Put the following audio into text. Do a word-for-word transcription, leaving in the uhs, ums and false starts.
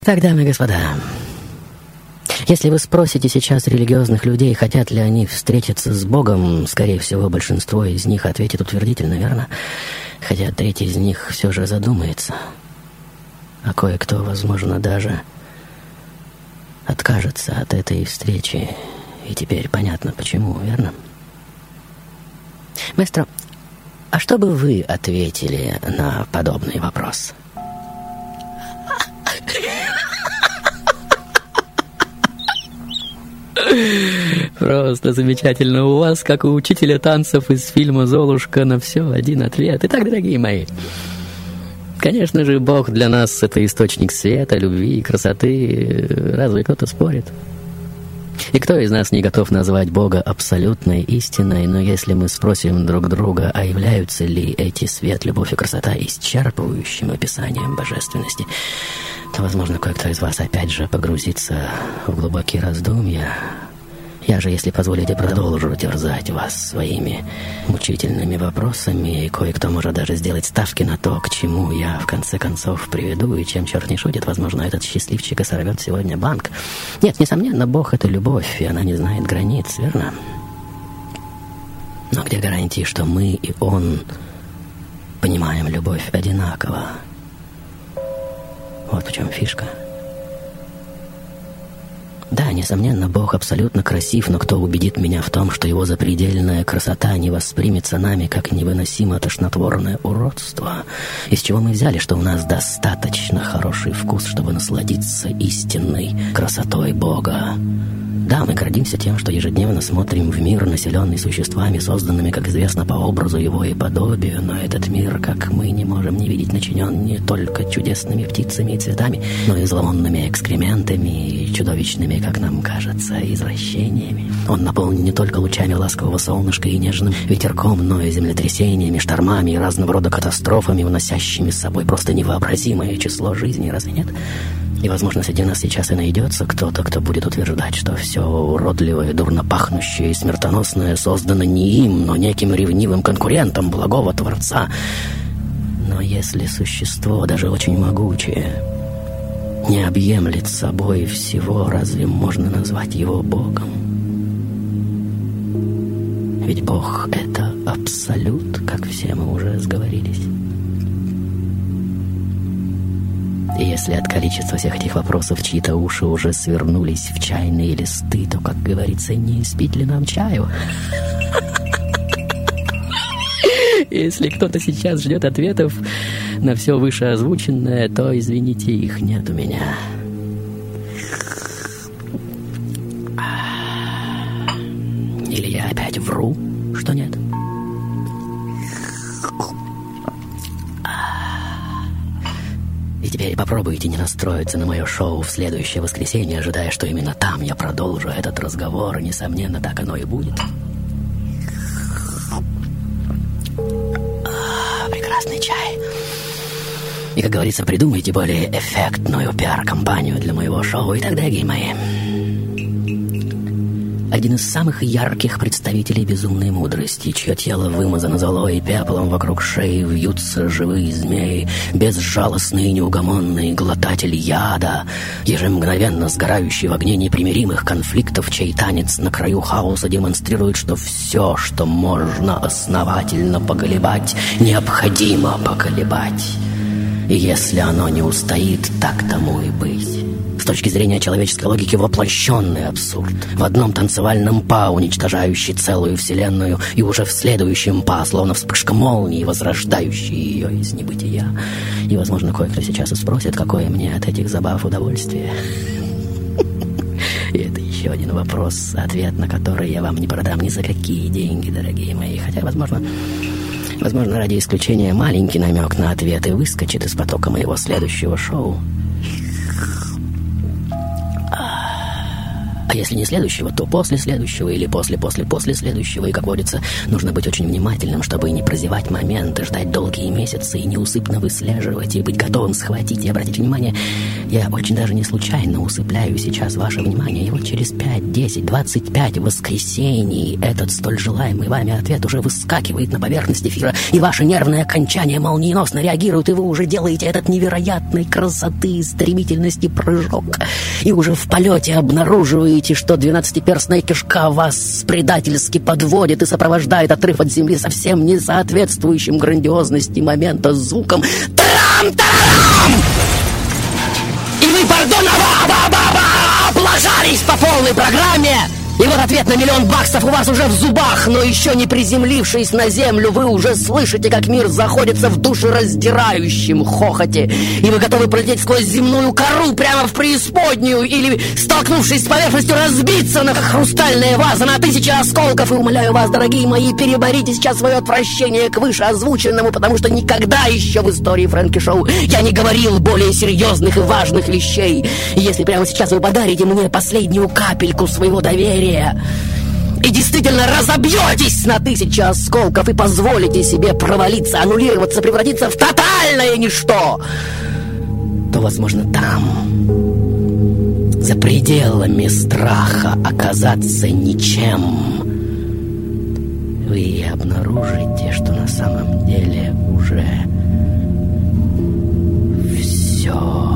Так, дамы и господа, если вы спросите сейчас религиозных людей, хотят ли они встретиться с Богом, скорее всего, большинство из них ответит утвердительно, верно? Хотя третий из них все же задумается. А кое-кто, возможно, даже откажется от этой встречи. И теперь понятно, почему, верно? Маэстро, а что бы вы ответили на подобный вопрос? Просто замечательно. У вас, как у учителя танцев из фильма «Золушка», на все один ответ. Итак, дорогие мои, конечно же, Бог для нас — это источник света, любви и красоты. Разве кто-то спорит? И кто из нас не готов назвать Бога абсолютной истиной? Но если мы спросим друг друга, а являются ли эти свет, любовь и красота исчерпывающим описанием божественности, то, возможно, кое-кто из вас опять же погрузится в глубокие раздумья. Я же, если позволите, продолжу терзать вас своими мучительными вопросами, и кое-кто может даже сделать ставки на то, к чему я в конце концов приведу, и чем черт не шутит, возможно, этот счастливчик и сорвет сегодня банк. Нет, несомненно, Бог — это любовь, и она не знает границ, верно? Но где гарантии, что мы и Он понимаем любовь одинаково? Вот в чем фишка. Да, несомненно, Бог абсолютно красив, но кто убедит меня в том, что его запредельная красота не воспримется нами как невыносимо тошнотворное уродство? Из чего мы взяли, что у нас достаточно хороший вкус, чтобы насладиться истинной красотой Бога? Да, мы гордимся тем, что ежедневно смотрим в мир, населенный существами, созданными, как известно, по образу его и подобию, но этот мир, как мы не можем не видеть, начинен не только чудесными птицами и цветами, но и зловонными экскрементами и чудовищными, как нам кажется, извращениями. Он наполнен не только лучами ласкового солнышка и нежным ветерком, но и землетрясениями, штормами и разного рода катастрофами, уносящими с собой просто невообразимое число жизней, разве нет? И, возможно, среди нас сейчас и найдется кто-то, кто будет утверждать, что все уродливое, дурно пахнущее и смертоносное создано не им, но неким ревнивым конкурентом благого Творца. Но если существо, даже очень могучее, не объемлет собой всего, разве можно назвать его Богом? Ведь Бог — это абсолют, как все мы уже сговорились. И если от количества всех этих вопросов чьи-то уши уже свернулись в чайные листы, то, как говорится, не испить ли нам чаю? Если кто-то сейчас ждет ответов на все вышеозвученное, то, извините, их нет у меня. Или я опять вру, что нет? И теперь попробуйте не настроиться на мое шоу в следующее воскресенье, ожидая, что именно там я продолжу этот разговор, и, несомненно, так оно и будет. А, прекрасный чай. И, как говорится, придумайте более эффектную пиар-компанию для моего шоу. Итак, дорогие мои, один из самых ярких представителей безумной мудрости, чье тело вымазано золой и пеплом, вокруг шеи вьются живые змеи, безжалостный и неугомонный глотатель яда, ежемгновенно сгорающий в огне непримиримых конфликтов, чей танец на краю хаоса демонстрирует, что все, что можно основательно поколебать, необходимо поколебать. И если оно не устоит, так тому и быть. С точки зрения человеческой логики, воплощенный абсурд. В одном танцевальном па, уничтожающий целую вселенную, и уже в следующем па, словно вспышка молнии, возрождающий ее из небытия. И, возможно, кое-кто сейчас и спросит, какое мне от этих забав удовольствие. И это еще один вопрос, ответ на который я вам не продам ни за какие деньги, дорогие мои. Хотя, возможно... Возможно, ради исключения маленький намек на ответ и выскочит из потока моего следующего шоу. А если не следующего, то после следующего или после-после-после следующего. И, как водится, нужно быть очень внимательным, чтобы не прозевать моменты, ждать долгие месяцы и неусыпно выслеживать, и быть готовым схватить. И обратите внимание, я очень даже не случайно усыпляю сейчас ваше внимание. И вот через пять, десять, двадцать пять воскресений этот столь желаемый вами ответ уже выскакивает на поверхность эфира, и ваше нервное окончание молниеносно реагирует, и вы уже делаете этот невероятной красоты и стремительности прыжок. И уже в полете обнаруживаете, что двенадцатиперстная кишка вас предательски подводит и сопровождает отрыв от земли совсем не соответствующим грандиозности момента звуком «Трам-тарам!». И вы, пардон, облажались по полной программе. И вот ответ на миллион баксов у вас уже в зубах, но еще не приземлившись на землю, вы уже слышите, как мир заходится в душераздирающем хохоте. И вы готовы пролететь сквозь земную кору прямо в преисподнюю, или, столкнувшись с поверхностью, разбиться на хрустальная ваза на тысячи осколков. И умоляю вас, дорогие мои, переборите сейчас свое отвращение к вышеозвученному, потому что никогда еще в истории Фрэнки Шоу я не говорил более серьезных и важных вещей. И если прямо сейчас вы подарите мне последнюю капельку своего доверия и действительно разобьетесь на тысячи осколков и позволите себе провалиться, аннулироваться, превратиться в тотальное ничто, то, возможно, там, за пределами страха оказаться ничем, вы обнаружите, что на самом деле уже все.